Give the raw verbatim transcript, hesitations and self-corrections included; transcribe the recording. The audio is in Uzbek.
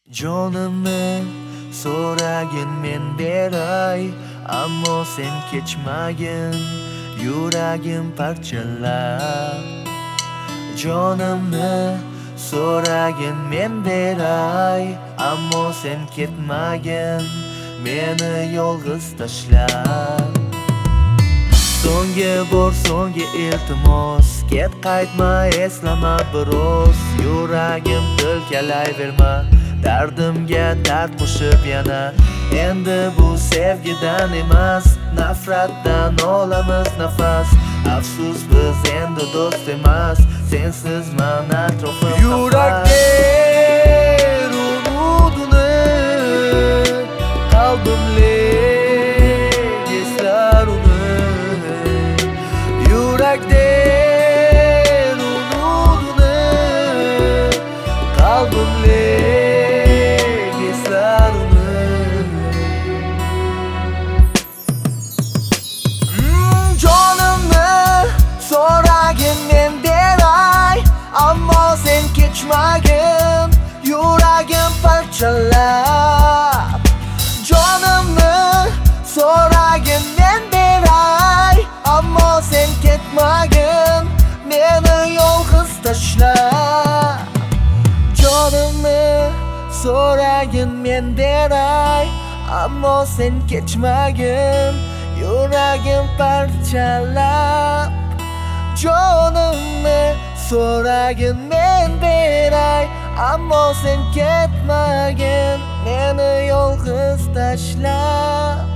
Jonimni so'ragin men beray, ammo sen kechmagin yuragim parchalab. Jonimni so'ragin men beray, ammo sen ketmagin meni yolg'iz tashlab. So'nggi bor so'nggi iltimos, ket qaytma, eslama biroz. Yuragim tilkalayverma, dardimga dard qo'shib yana. Endi bu sevgidan emas, nafratdan olamiz nafas. Afsus biz endi do'st emas, sensiz men atrofim Yurakda umudini qalbimlik eslar uni. Yurakda umudini qalbimlik eslar uni. mm, Jonimni so'ragin men beray, ammo sen kechmagin yuragim parchalab. Jonimni so'ragin men beray, ammo sen ketmagin meni yolg'iz tashlab. Jonimni so'ragin men beray, ammo sen kechmagin yuragim parchalab. Jonimni so'ragin men beray, ammo sen ketmagin meni yolg'iz tashlab.